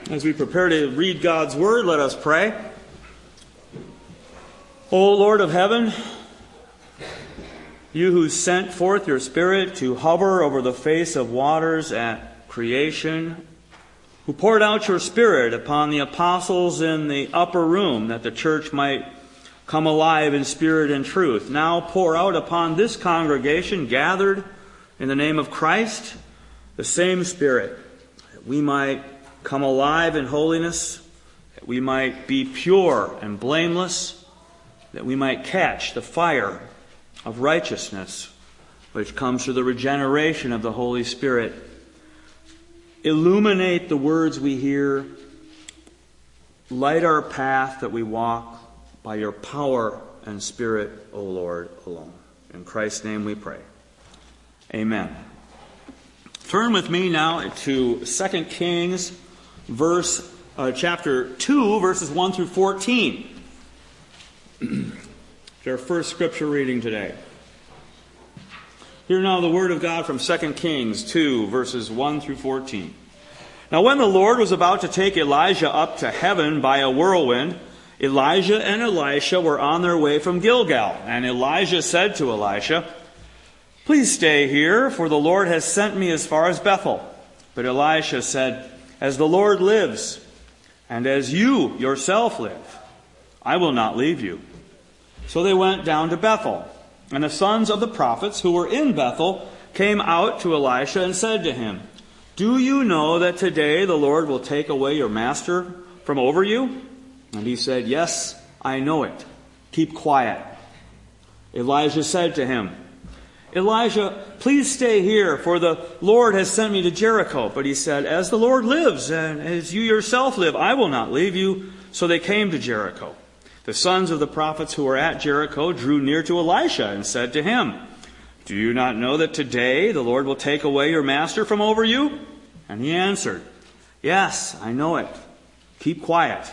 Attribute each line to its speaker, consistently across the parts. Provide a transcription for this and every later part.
Speaker 1: As we prepare to read God's Word, let us pray. O Lord of heaven, you who sent forth your Spirit to hover over the face of waters at creation, who poured out your Spirit upon the apostles in the upper room that the church might come alive in spirit and truth, now pour out upon this congregation gathered in the name of Christ the same Spirit, that we might come alive in holiness, that we might be pure and blameless, that we might catch the fire of righteousness which comes through the regeneration of the Holy Spirit. Illuminate the words we hear. Light our path that we walk by your power and Spirit, O Lord, alone. In Christ's name we pray. Amen. Turn with me now to 2 Kings chapter 2, verses 1 through 14. It's our first scripture reading today. Hear now the word of God from 2 Kings 2, verses 1 through 14. Now when the Lord was about to take Elijah up to heaven by a whirlwind, Elijah and Elisha were on their way from Gilgal. And Elijah said to Elisha, "Please stay here, for the Lord has sent me as far as Bethel." But Elisha said, "As the Lord lives, and as you yourself live, I will not leave you." So they went down to Bethel. And the sons of the prophets who were in Bethel came out to Elisha and said to him, "Do you know that today the Lord will take away your master from over you?" And he said, "Yes, I know it. Keep quiet." Elijah said to him, "Elijah, please stay here, for the Lord has sent me to Jericho." But he said, "As the Lord lives, and as you yourself live, I will not leave you." So they came to Jericho. The sons of the prophets who were at Jericho drew near to Elisha and said to him, "Do you not know that today the Lord will take away your master from over you?" And he answered, "Yes, I know it. Keep quiet."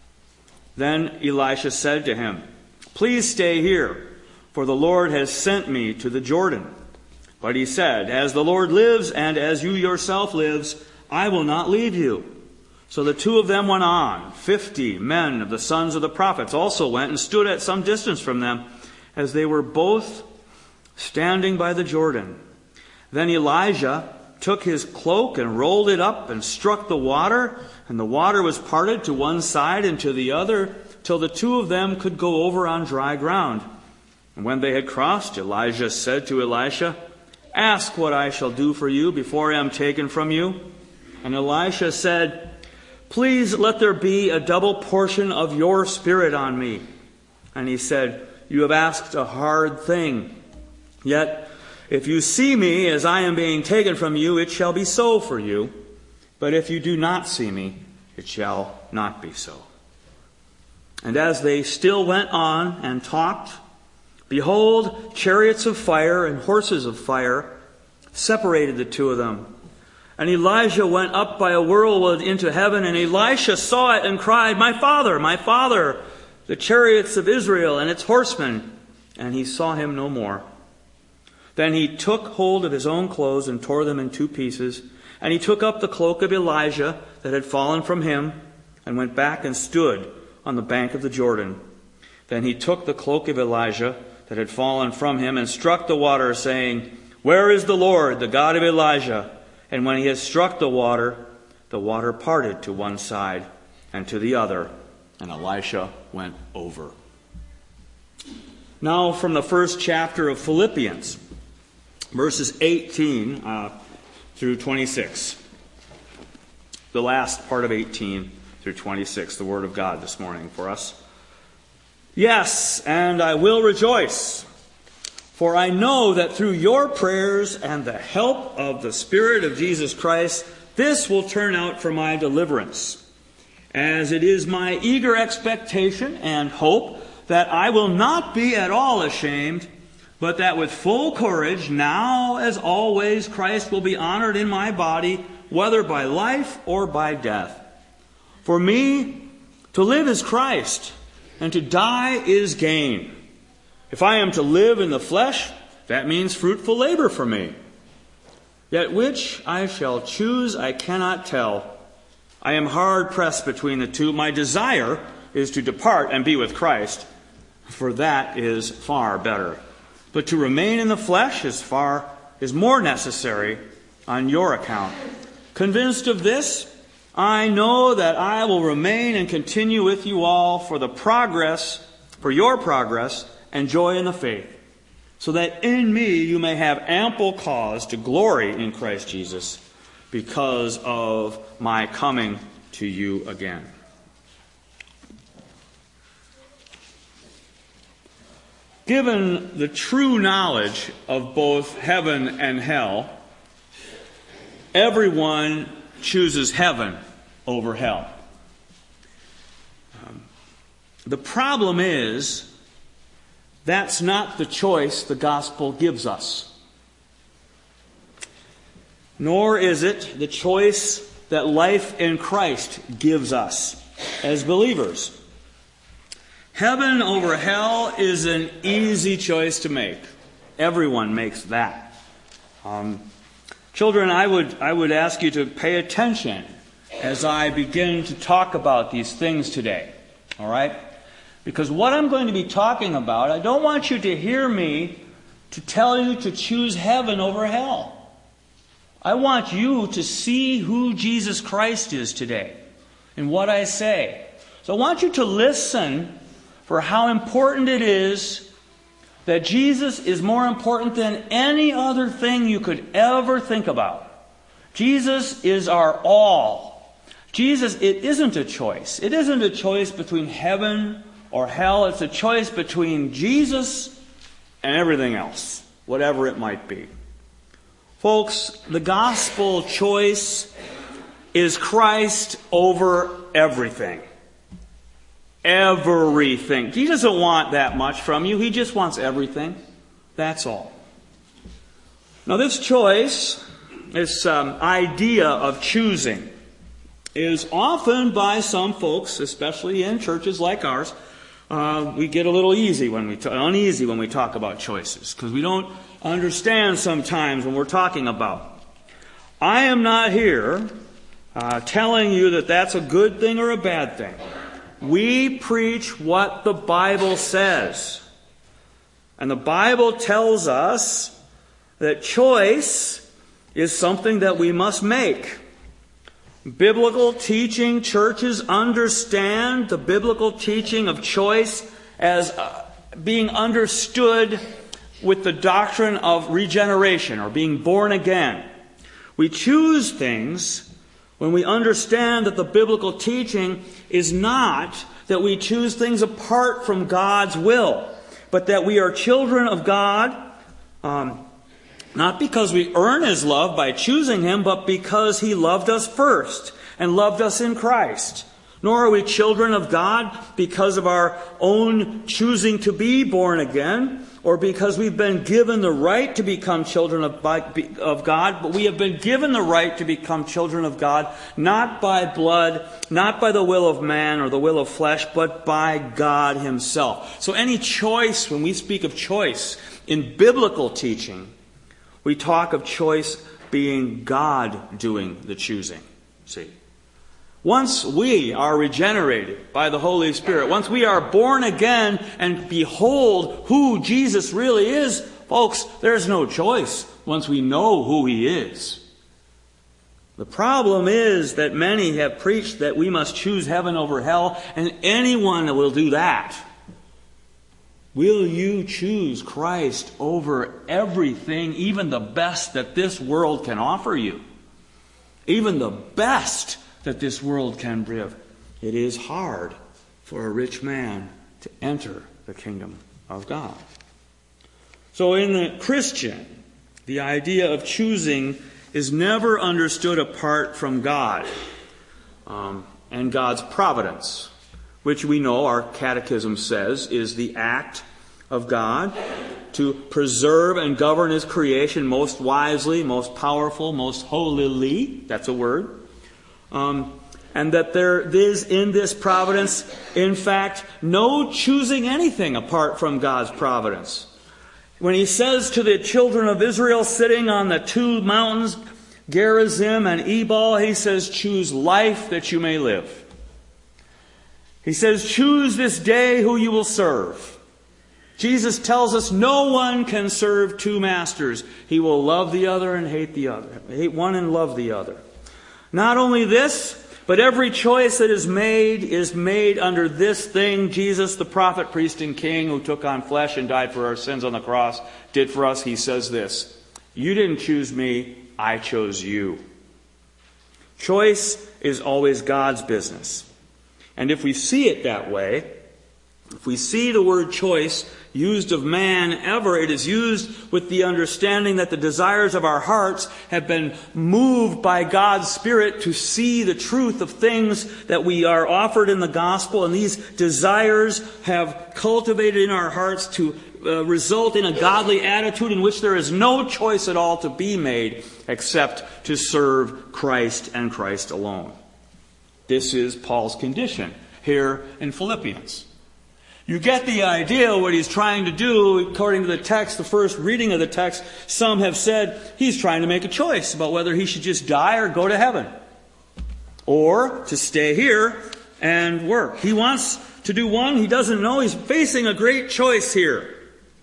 Speaker 1: Then Elisha said to him, "Please stay here, for the Lord has sent me to the Jordan." But he said, "As the Lord lives, and as you yourself lives, I will not leave you." So the two of them went on. 50 men of the sons of the prophets also went and stood at some distance from them, as they were both standing by the Jordan. Then Elijah took his cloak and rolled it up and struck the water, and the water was parted to one side and to the other, till the two of them could go over on dry ground. And when they had crossed, Elijah said to Elisha, "Ask what I shall do for you before I am taken from you." And Elisha said, "Please let there be a double portion of your Spirit on me." And he said, "You have asked a hard thing. Yet if you see me as I am being taken from you, it shall be so for you. But if you do not see me, it shall not be so." And as they still went on and talked, behold, chariots of fire and horses of fire separated the two of them. And Elijah went up by a whirlwind into heaven, and Elisha saw it and cried, my father, the chariots of Israel and its horsemen." And he saw him no more. Then he took hold of his own clothes and tore them in two pieces. And he took up the cloak of Elijah that had fallen from him, and went back and stood on the bank of the Jordan. Then he took the cloak of Elijah that had fallen from him, and struck the water, saying, "Where is the Lord, the God of Elijah?" And when he had struck the water parted to one side and to the other, and Elisha went over. Now from the first chapter of Philippians, verses 18 through 26. The last part of 18 through 26, the Word of God this morning for us. "Yes, and I will rejoice. For I know that through your prayers and the help of the Spirit of Jesus Christ, this will turn out for my deliverance. As it is my eager expectation and hope that I will not be at all ashamed, but that with full courage, now as always, Christ will be honored in my body, whether by life or by death. For me, to live is Christ, and to die is gain. If I am to live in the flesh, that means fruitful labor for me. Yet which I shall choose I cannot tell. I am hard pressed between the two. My desire is to depart and be with Christ, for that is far better. But to remain in the flesh is more necessary on your account. Convinced of this, I know that I will remain and continue with you all for your progress and joy in the faith, so that in me you may have ample cause to glory in Christ Jesus because of my coming to you again. Given the true knowledge of both heaven and hell, everyone chooses heaven over hell. The problem is, that's not the choice the gospel gives us. Nor is it the choice that life in Christ gives us as believers. Heaven over hell is an easy choice to make. Everyone makes that. Children, I would ask you to pay attention as I begin to talk about these things today. All right? Because what I'm going to be talking about, I don't want you to hear me to tell you to choose heaven over hell. I want you to see who Jesus Christ is today and what I say. So I want you to listen for how important it is that Jesus is more important than any other thing you could ever think about. Jesus is our all. Jesus, it isn't a choice. It isn't a choice between heaven or hell. It's a choice between Jesus and everything else, whatever it might be. Folks, the gospel choice is Christ over everything. Everything. He doesn't want that much from you. He just wants everything. That's all. Now this choice, this idea of choosing, is often by some folks, especially in churches like ours, we get a little uneasy when we talk about choices, because we don't understand sometimes when we're talking about. I am not here telling you that that's a good thing or a bad thing. We preach what the Bible says. And the Bible tells us that choice is something that we must make. Biblical teaching churches understand the biblical teaching of choice as being understood with the doctrine of regeneration or being born again. We choose things when we understand that the biblical teaching is not that we choose things apart from God's will, but that we are children of God, not because we earn His love by choosing Him, but because He loved us first and loved us in Christ. Nor are we children of God because of our own choosing to be born again, or because we've been given the right to become children of God, but we have been given the right to become children of God, not by blood, not by the will of man or the will of flesh, but by God Himself. So any choice, when we speak of choice in biblical teaching, we talk of choice being God doing the choosing. See? Once we are regenerated by the Holy Spirit, once we are born again and behold who Jesus really is, folks, there's no choice once we know who He is. The problem is that many have preached that we must choose heaven over hell, and anyone will do that. Will you choose Christ over everything, even the best that this world can offer you? Even the best that this world can give. It is hard for a rich man to enter the kingdom of God. So in the Christian, the idea of choosing is never understood apart from God and God's providence, which we know our catechism says is the act of God to preserve and govern His creation most wisely, most powerful, most holily. That's a word. And that there is in this providence, in fact, no choosing anything apart from God's providence. When He says to the children of Israel sitting on the two mountains, Gerizim and Ebal, he says, choose life that you may live. He says, choose this day who you will serve. Jesus tells us no one can serve two masters. He will love the other and hate the other. Hate one and love the other. Not only this, but every choice that is made under this thing Jesus, the prophet, priest, and king, who took on flesh and died for our sins on the cross, did for us. He says this, you didn't choose me, I chose you. Choice is always God's business. And if we see it that way, if we see the word choice used of man ever, it is used with the understanding that the desires of our hearts have been moved by God's Spirit to see the truth of things that we are offered in the gospel, and these desires have cultivated in our hearts to result in a godly attitude in which there is no choice at all to be made except to serve Christ and Christ alone. This is Paul's condition here in Philippians. You get the idea what he's trying to do according to the text, the first reading of the text. Some have said he's trying to make a choice about whether he should just die or go to heaven, or to stay here and work. He wants to do one. He doesn't know. He's facing a great choice here.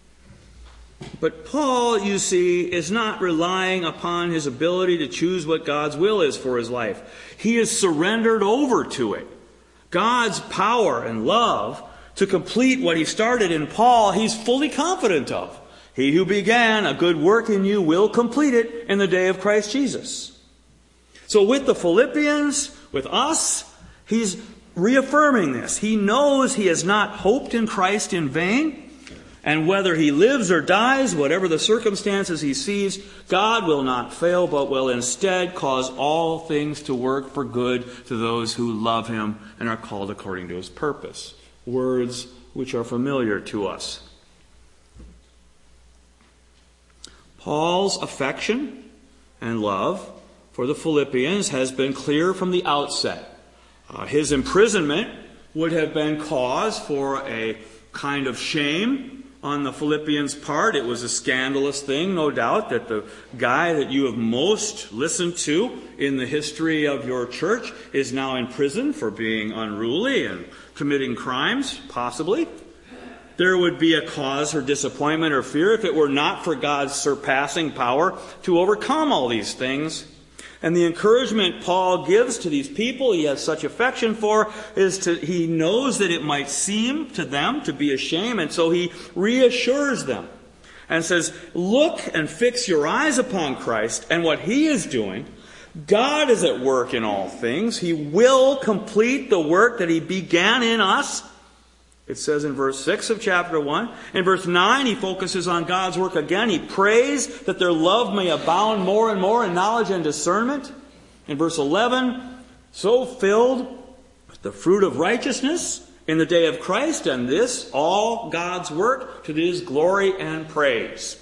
Speaker 1: But Paul, you see, is not relying upon his ability to choose what God's will is for his life. He is surrendered over to it. God's power and love to complete what he started in Paul, he's fully confident of. He who began a good work in you will complete it in the day of Christ Jesus. So with the Philippians, with us, he's reaffirming this. He knows he has not hoped in Christ in vain. And whether he lives or dies, whatever the circumstances he sees, God will not fail, but will instead cause all things to work for good to those who love him and are called according to his purpose. Words which are familiar to us. Paul's affection and love for the Philippians has been clear from the outset. His imprisonment would have been cause for a kind of shame on the Philippians' part. It was a scandalous thing, no doubt, that the guy that you have most listened to in the history of your church is now in prison for being unruly and committing crimes, possibly. There would be a cause for disappointment or fear if it were not for God's surpassing power to overcome all these things. And the encouragement Paul gives to these people he has such affection for is he knows that it might seem to them to be a shame, and so he reassures them and says, look and fix your eyes upon Christ and what he is doing. God is at work in all things. He will complete the work that he began in us. It says in verse 6 of chapter 1. In verse 9, he focuses on God's work again. He prays that their love may abound more and more in knowledge and discernment. In verse 11, so filled with the fruit of righteousness in the day of Christ, and this, all God's work, to his glory and praise.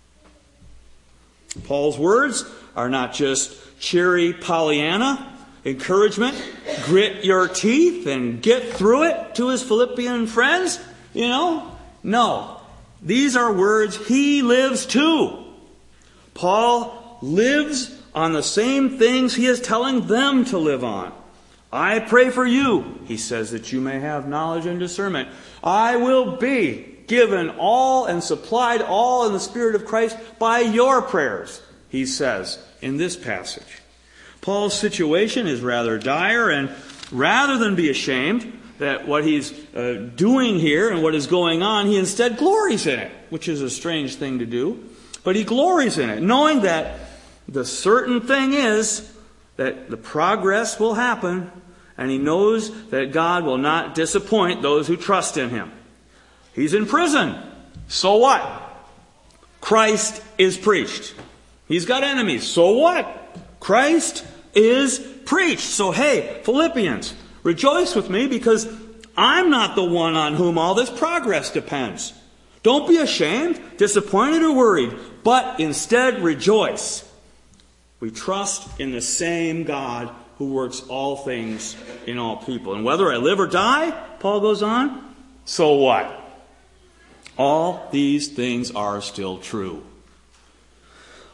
Speaker 1: Paul's words are not just cheery Pollyanna encouragement, grit your teeth and get through it to his Philippian friends. No. These are words he lives too. Paul lives on the same things he is telling them to live on. I pray for you, he says, that you may have knowledge and discernment. I will be given all and supplied all in the Spirit of Christ by your prayers, he says in this passage. Paul's situation is rather dire, and rather than be ashamed that what he's doing here and what is going on, he instead glories in it, which is a strange thing to do. But he glories in it, knowing that the certain thing is that the progress will happen, and he knows that God will not disappoint those who trust in him. He's in prison. So what? Christ is preached. He's got enemies. So what? Christ is preached. So hey, Philippians, rejoice with me because I'm not the one on whom all this progress depends. Don't be ashamed, disappointed, or worried, but instead rejoice. We trust in the same God who works all things in all people. And whether I live or die, Paul goes on, so what? All these things are still true.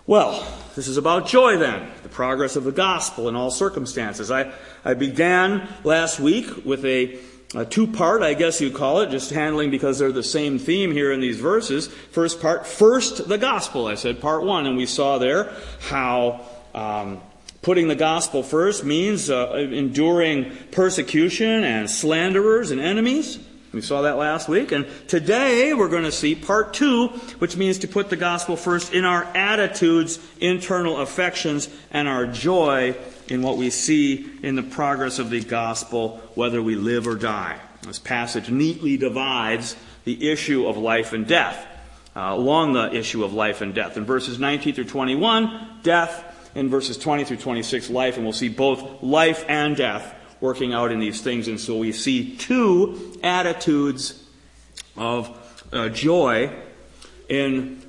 Speaker 1: Well, this is about joy then, the progress of the gospel in all circumstances. I began last week with a two-part, I guess you'd call it, just handling because they're the same theme here in these verses. First part, first the gospel. I said part one, and we saw there how putting the gospel first means enduring persecution and slanderers and enemies. We saw that last week. And today we're going to see part two, which means to put the gospel first in our attitudes, internal affections, and our joy in what we see in the progress of the gospel, whether we live or die. This passage neatly divides the issue of life and death, along the issue of life and death. In verses 19 through 21, death. In verses 20 through 26, life. And we'll see both life and death working out in these things. And so we see two attitudes of joy in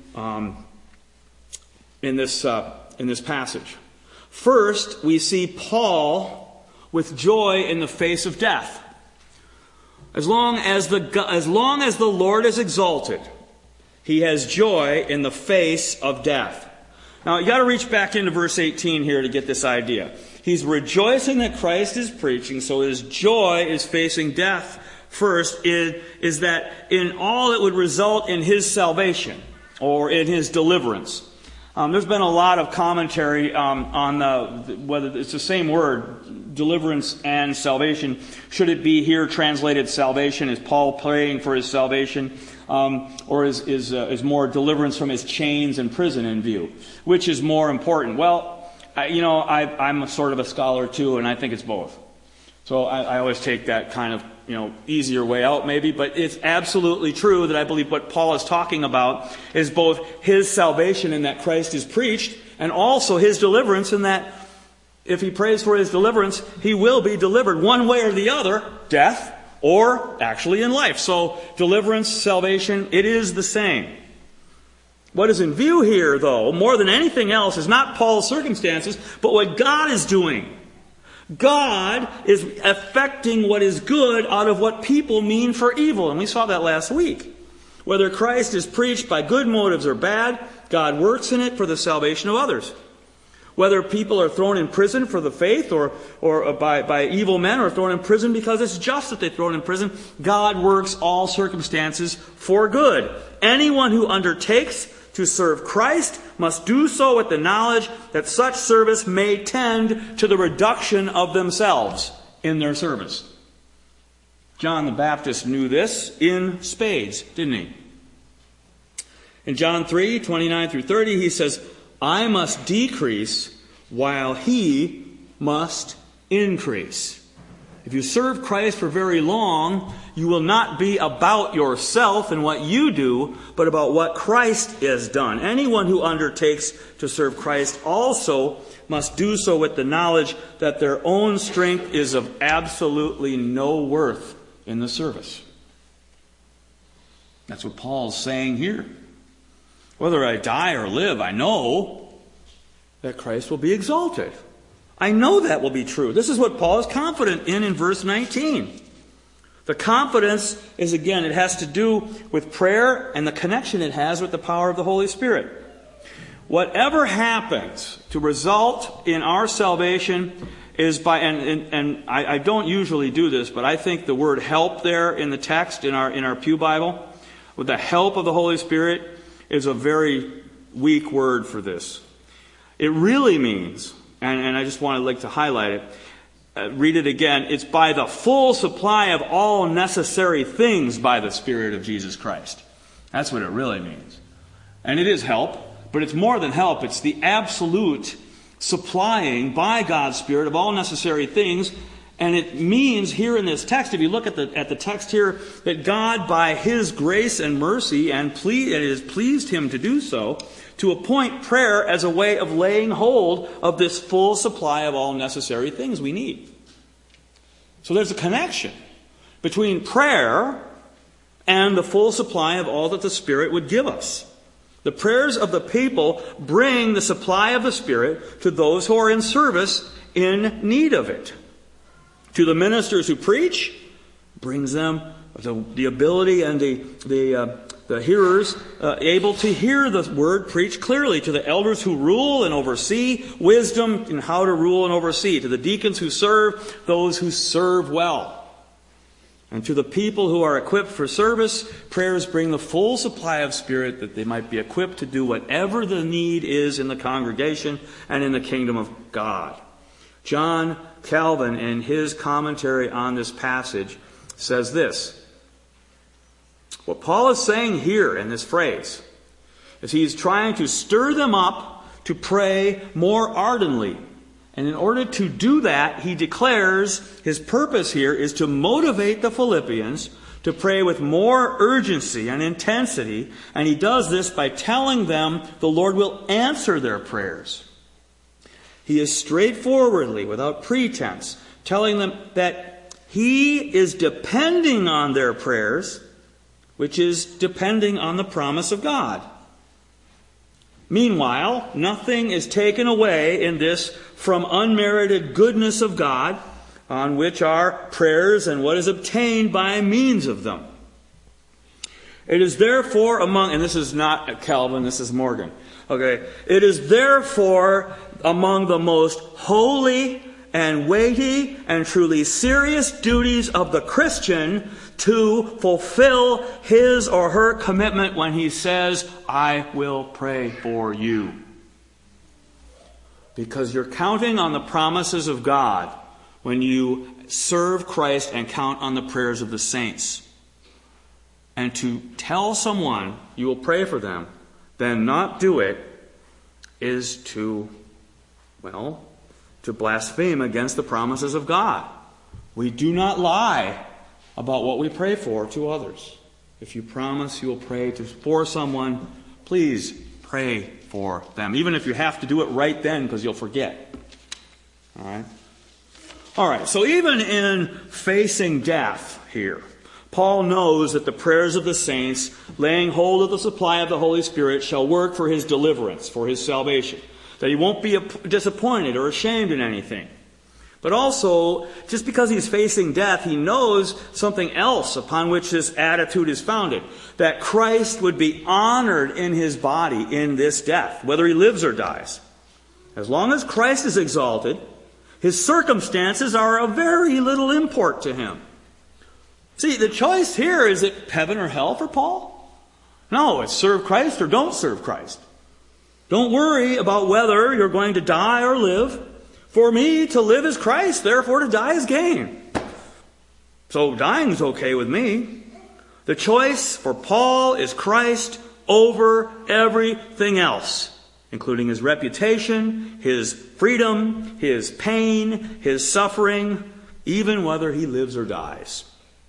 Speaker 1: this passage. First, we see Paul with joy in the face of death. As long as the Lord is exalted, he has joy in the face of death. Now, you got to reach back into verse 18 here to get this idea. He's rejoicing that Christ is preaching, so his joy is facing death first, is that in all it would result in his salvation or in his deliverance. There's been a lot of commentary on whether it's the same word, deliverance and salvation. Should it be here translated salvation? Is Paul praying for his salvation? Or is more deliverance from his chains and prison in view? Which is more important? Well, I'm sort of a scholar too, and I think it's both. So I always take that kind of easier way out maybe, but it's absolutely true that I believe what Paul is talking about is both his salvation in that Christ is preached, and also his deliverance in that if he prays for his deliverance, he will be delivered one way or the other, death, or actually in life. So deliverance, salvation, it is the same. What is in view here, though, more than anything else, is not Paul's circumstances, but what God is doing. God is affecting what is good out of what people mean for evil. And we saw that last week. Whether Christ is preached by good motives or bad, God works in it for the salvation of others. Whether people are thrown in prison for the faith or by evil men or thrown in prison because it's just that they're thrown in prison, God works all circumstances for good. Anyone who undertakes to serve Christ must do so with the knowledge that such service may tend to the reduction of themselves in their service. John the Baptist knew this in spades, didn't he? In John 3, 29 through 30, he says, I must decrease while he must increase. If you serve Christ for very long, you will not be about yourself and what you do, but about what Christ has done. Anyone who undertakes to serve Christ also must do so with the knowledge that their own strength is of absolutely no worth in the service. That's what Paul's saying here. Whether I die or live, I know that Christ will be exalted. I know that will be true. This is what Paul is confident in verse 19. The confidence is, again, it has to do with prayer and the connection it has with the power of the Holy Spirit. Whatever happens to result in our salvation is by, and I don't usually do this, but I think the word help there in the text, in our Pew Bible, with the help of the Holy Spirit, is a very weak word for this. It really means, and I just wanted to highlight it, read it again, it's by the full supply of all necessary things by the Spirit of Jesus Christ. That's what it really means. And it is help, but it's more than help. It's the absolute supplying by God's Spirit of all necessary things. And it means here in this text, if you look at the text here, that God by His grace and mercy, and it has pleased Him to do so, to appoint prayer as a way of laying hold of this full supply of all necessary things we need. So there's a connection between prayer and the full supply of all that the Spirit would give us. The prayers of the people bring the supply of the Spirit to those who are in service in need of it. To the ministers who preach, brings them the ability and the the hearers able to hear the word preached clearly, to the elders who rule and oversee, wisdom in how to rule and oversee, to the deacons who serve, those who serve well. And to the people who are equipped for service, prayers bring the full supply of Spirit that they might be equipped to do whatever the need is in the congregation and in the kingdom of God. John Calvin, in his commentary on this passage, says this. What Paul is saying here in this phrase is he's trying to stir them up to pray more ardently. And in order to do that, he declares his purpose here is to motivate the Philippians to pray with more urgency and intensity. And he does this by telling them the Lord will answer their prayers. He is straightforwardly, without pretense, telling them that he is depending on their prayers, which is depending on the promise of God. Meanwhile, nothing is taken away in this from unmerited goodness of God, on which are prayers and what is obtained by means of them. It is therefore among, and this is not Calvin, this is Morgan. Okay, it is therefore among the most holy and weighty and truly serious duties of the Christian to fulfill his or her commitment when he says, I will pray for you. Because you're counting on the promises of God when you serve Christ and count on the prayers of the saints. And to tell someone you will pray for them, then not do it, is to blaspheme against the promises of God. We do not lie about what we pray for to others. If you promise you will pray for someone, please pray for them. Even if you have to do it right then because you'll forget. All right, so even in facing death here, Paul knows that the prayers of the saints, laying hold of the supply of the Holy Spirit, shall work for his deliverance, for his salvation. That he won't be disappointed or ashamed in anything. But also, just because he's facing death, he knows something else upon which his attitude is founded. That Christ would be honored in his body in this death, whether he lives or dies. As long as Christ is exalted, his circumstances are of very little import to him. See, the choice here, is it heaven or hell for Paul? No, it's serve Christ or don't serve Christ. Don't worry about whether you're going to die or live. For me, to live is Christ, therefore to die is gain. So dying's okay with me. The choice for Paul is Christ over everything else, including his reputation, his freedom, his pain, his suffering, even whether he lives or dies.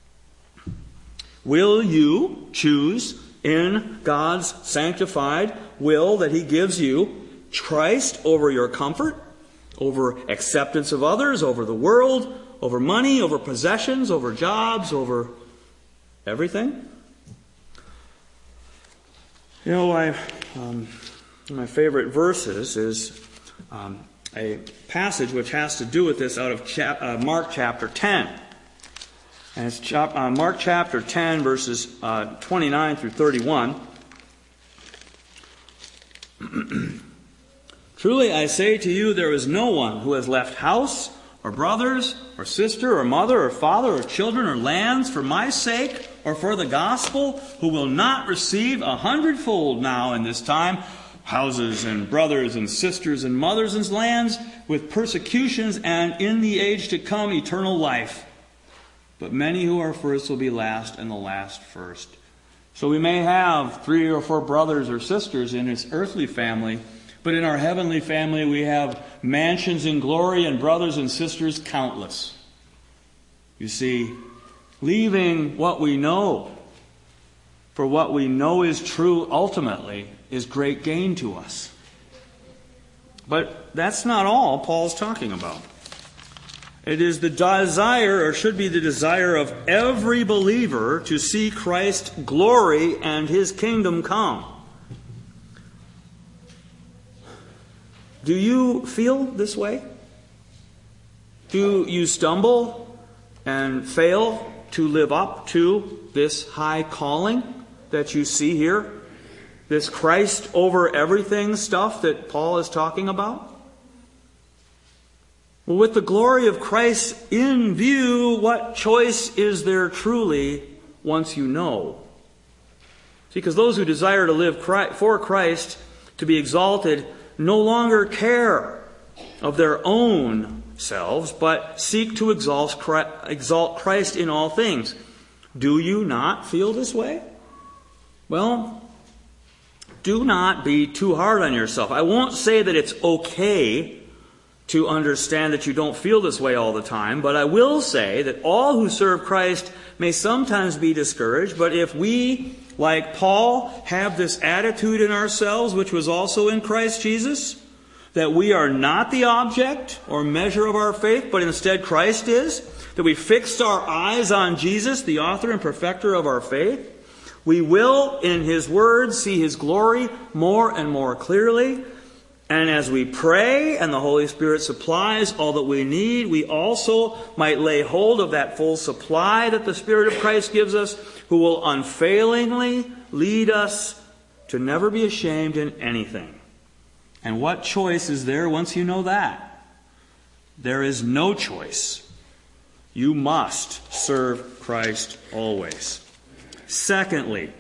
Speaker 1: Will you choose in God's sanctified will that he gives you Christ over your comfort, over acceptance of others, over the world, over money, over possessions, over jobs, over everything? You know, my favorite verses is a passage which has to do with this out of Mark chapter 10. And it's Mark chapter 10, verses 29 through 31. Truly I say to you, there is no one who has left house, or brothers, or sister, or mother, or father, or children, or lands for my sake, or for the gospel, who will not receive 100-fold now in this time, houses, and brothers, and sisters, and mothers, and lands, with persecutions, and in the age to come eternal life. But many who are first will be last, and the last first. So we may have 3 or 4 brothers or sisters in his earthly family, but in our heavenly family we have mansions in glory and brothers and sisters countless. You see, leaving what we know for what we know is true ultimately is great gain to us. But that's not all Paul's talking about. It is the desire, or should be the desire, of every believer to see Christ's glory and his kingdom come. Do you feel this way? Do you stumble and fail to live up to this high calling that you see here? This Christ over everything stuff that Paul is talking about? Well, with the glory of Christ in view, what choice is there truly once you know? See, because those who desire to live for Christ, to be exalted, no longer care of their own selves, but seek to exalt Christ in all things. Do you not feel this way? Well, do not be too hard on yourself. I won't say that it's okay to understand that you don't feel this way all the time, but I will say that all who serve Christ may sometimes be discouraged, but if we, like Paul, have this attitude in ourselves, which was also in Christ Jesus, that we are not the object or measure of our faith, but instead Christ is, that we fixed our eyes on Jesus, the author and perfecter of our faith, we will, in His Word, see His glory more and more clearly. And as we pray and the Holy Spirit supplies all that we need, we also might lay hold of that full supply that the Spirit of Christ gives us, who will unfailingly lead us to never be ashamed in anything. And what choice is there once you know that? There is no choice. You must serve Christ always. Secondly,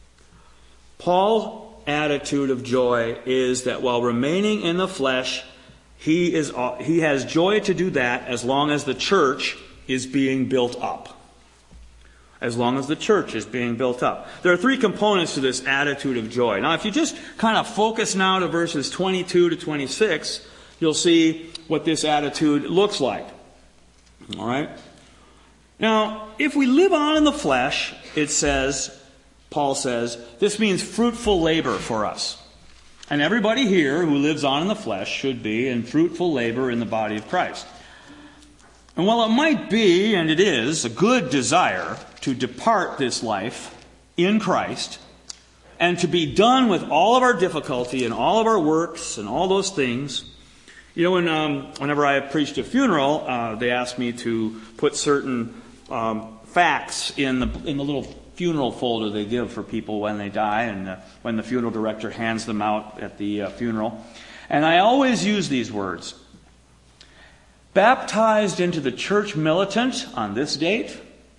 Speaker 1: Paul's attitude of joy is that while remaining in the flesh, he has joy to do that as long as the church is being built up. As long as the church is being built up. There are three components to this attitude of joy. Now, if you just kind of focus now to verses 22 to 26, you'll see what this attitude looks like. All right? Now, if we live on in the flesh, Paul says, this means fruitful labor for us. And everybody here who lives on in the flesh should be in fruitful labor in the body of Christ. And while it might be, and it is, a good desire to depart this life in Christ and to be done with all of our difficulty and all of our works and all those things, you know, whenever I preached a funeral, they asked me to put certain facts in the little funeral folder they give for people when they die, and when the funeral director hands them out at the funeral. And I always use these words. Baptized into the church militant on this date,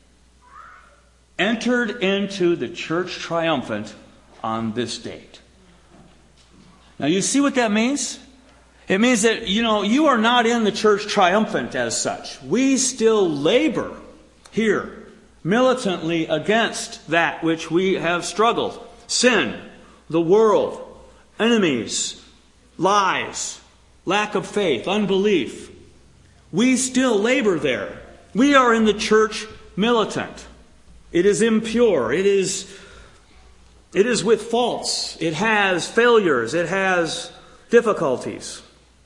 Speaker 1: entered into the church triumphant on this date. Now you see what that means? It means that, you are not in the church triumphant as such. We still labor here militantly against that which we have struggled. Sin, the world, enemies, lies, lack of faith, unbelief. We still labor there. We are in the church militant. It is impure. It is with faults. It has failures. It has difficulties.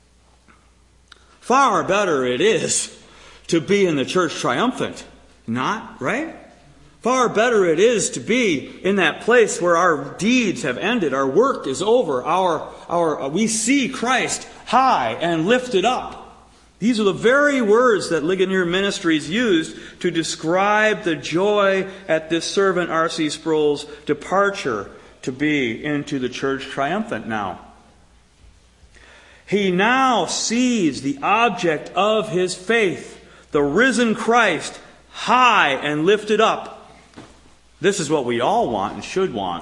Speaker 1: Far better it is to be in the church triumphant. Not, right? Far better it is to be in that place where our deeds have ended, our work is over, we see Christ high and lifted up. These are the very words that Ligonier Ministries used to describe the joy at this servant R.C. Sproul's departure to be into the church triumphant now. He now sees the object of his faith, the risen Christ, high and lifted up. This is what we all want and should want.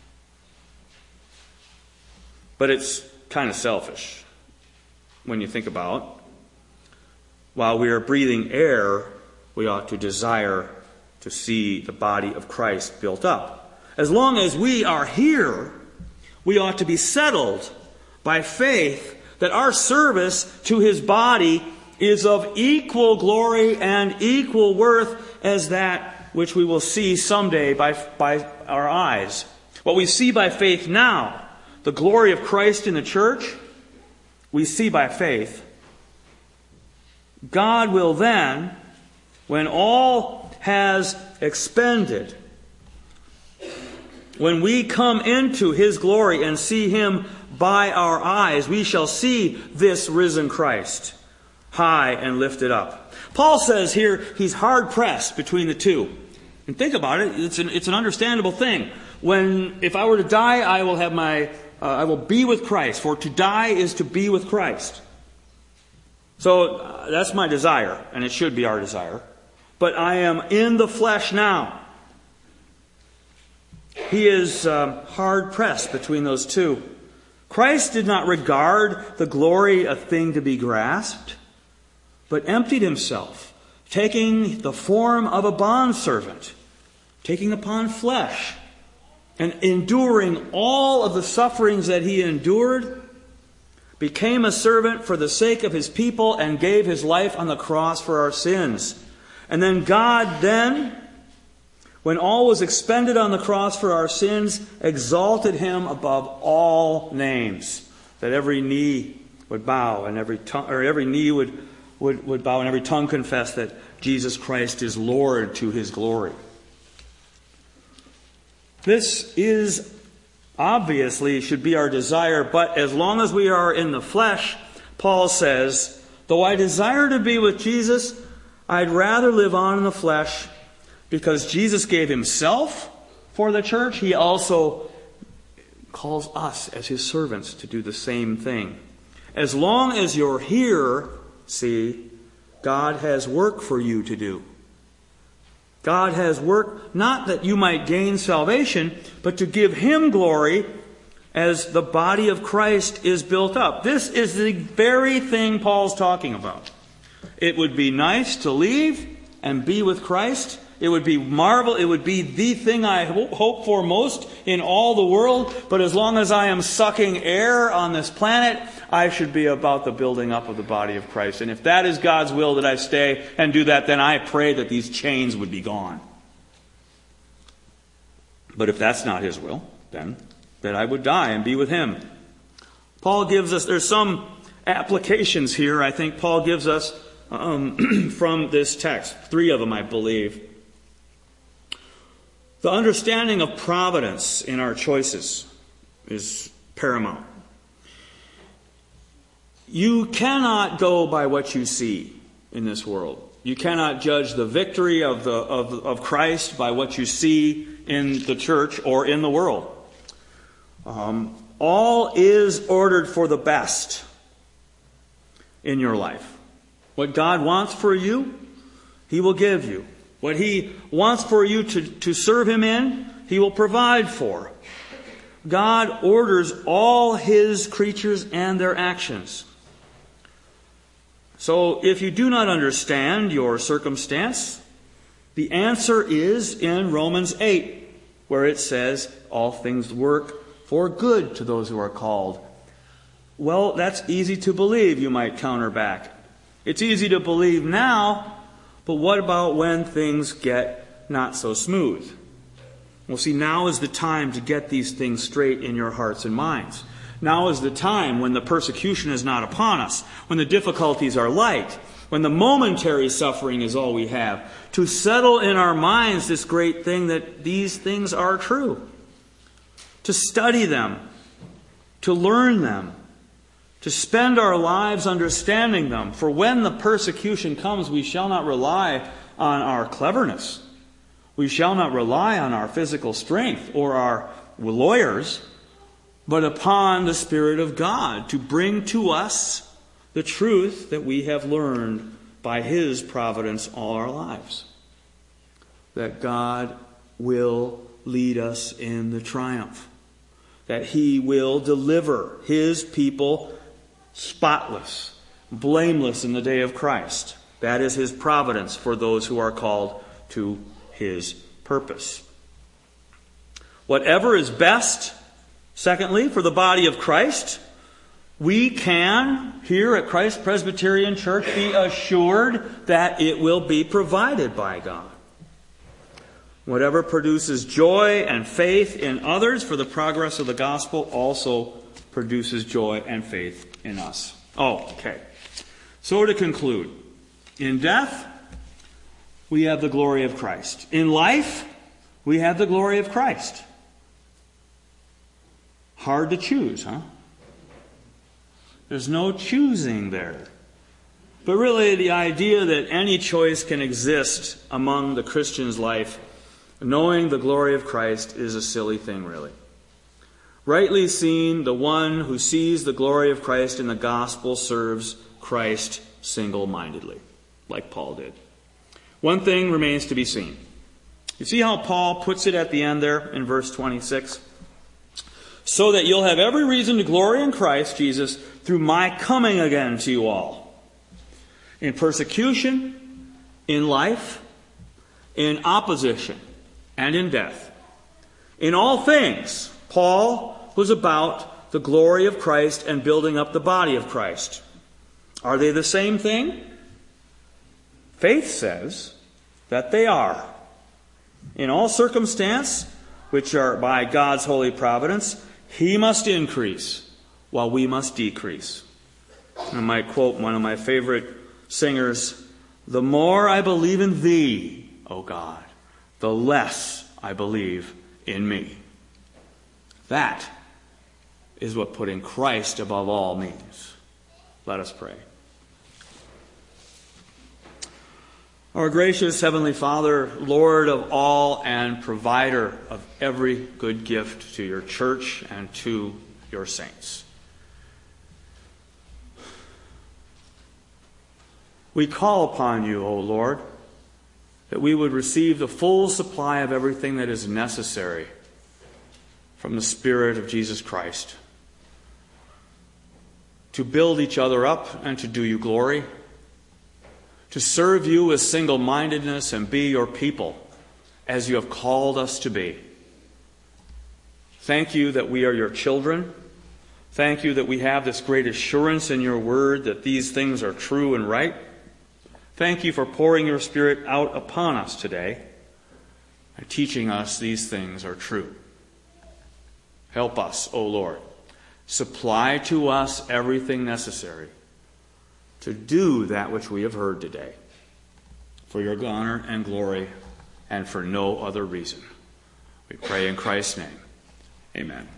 Speaker 1: But it's kind of selfish when you think about. While we are breathing air, we ought to desire to see the body of Christ built up. As long as we are here, we ought to be settled by faith that our service to His body is of equal glory and equal worth as that which we will see someday by our eyes. What we see by faith now, the glory of Christ in the church, we see by faith. God will then, when all has expended, when we come into His glory and see Him by our eyes, we shall see this risen Christ, high and lifted up. Paul says here he's hard-pressed between the two. And think about it, it's an understandable thing. if I were to die, I will be with Christ. For to die is to be with Christ. So that's my desire, and it should be our desire. But I am in the flesh now. He is hard pressed between those two. Christ did not regard the glory a thing to be grasped, but emptied himself, taking the form of a bondservant, taking upon flesh, and enduring all of the sufferings that he endured, became a servant for the sake of his people and gave his life on the cross for our sins. And then God when all was expended on the cross for our sins, exalted him above all names, that every knee would bow and every knee would bow and every tongue confess that Jesus Christ is Lord to his glory. This is obviously should be our desire, but as long as we are in the flesh, Paul says, though I desire to be with Jesus, I'd rather live on in the flesh, because Jesus gave himself for the church. He also calls us as his servants to do the same thing. As long as you're here, see, God has work for you to do. God has work, not that you might gain salvation, but to give him glory as the body of Christ is built up. This is the very thing Paul's talking about. It would be nice to leave and be with Christ. It would be It would be the thing I hope for most in all the world. But as long as I am sucking air on this planet, I should be about the building up of the body of Christ. And if that is God's will that I stay and do that, then I pray that these chains would be gone. But if that's not his will, then that I would die and be with him. Paul gives us, there's some applications here I think Paul gives us from this text. 3 of them, I believe. The understanding of providence in our choices is paramount. You cannot go by what you see in this world. You cannot judge the victory of Christ by what you see in the church or in the world. All is ordered for the best in your life. What God wants for you, he will give you. What he wants for you to serve him in, he will provide for. God orders all his creatures and their actions. So if you do not understand your circumstance, the answer is in Romans 8, where it says, all things work for good to those who are called. Well, that's easy to believe, you might counter back. It's easy to believe now, but what about when things get not so smooth? Well, see, now is the time to get these things straight in your hearts and minds. Now is the time when the persecution is not upon us, when the difficulties are light, when the momentary suffering is all we have, to settle in our minds this great thing that these things are true. To study them, to learn them, to spend our lives understanding them. For when the persecution comes, we shall not rely on our cleverness. We shall not rely on our physical strength or our lawyers, but upon the Spirit of God to bring to us the truth that we have learned by his providence all our lives. That God will lead us in the triumph. That he will deliver his people spotless, blameless in the day of Christ. That is his providence for those who are called to his purpose. Whatever is best, secondly, for the body of Christ, we can, here at Christ Presbyterian Church, be assured that it will be provided by God. Whatever produces joy and faith in others for the progress of the gospel also produces joy and faith in us. Okay. So to conclude, in death, we have the glory of Christ. In life, we have the glory of Christ. Hard to choose, huh? There's no choosing there. But really, the idea that any choice can exist among the Christian's life Knowing the glory of Christ is a silly thing, really. Rightly seen, the one who sees the glory of Christ in the gospel serves Christ single-mindedly, like Paul did. One thing remains to be seen. You see how Paul puts it at the end there in verse 26? So that you'll have every reason to glory in Christ Jesus through my coming again to you all. In persecution, in life, in opposition, and in death. In all things, Paul was about the glory of Christ and building up the body of Christ. Are they the same thing? Faith says that they are. In all circumstance, which are by God's holy providence, He must increase, while we must decrease. I might quote one of my favorite singers, "The more I believe in Thee, O God, the less I believe in me." That is what putting Christ above all means. Let us pray. Our gracious Heavenly Father, Lord of all and provider of every good gift to your church and to your saints, we call upon you, O Lord, that we would receive the full supply of everything that is necessary from the Spirit of Jesus Christ to build each other up and to do you glory, to serve you with single-mindedness and be your people as you have called us to be. Thank you that we are your children. Thank you that we have this great assurance in your word that these things are true and right. Thank you for pouring your Spirit out upon us today and teaching us these things are true. Help us, O Lord. Supply to us everything necessary to do that which we have heard today, for your honor and glory and for no other reason. We pray in Christ's name. Amen.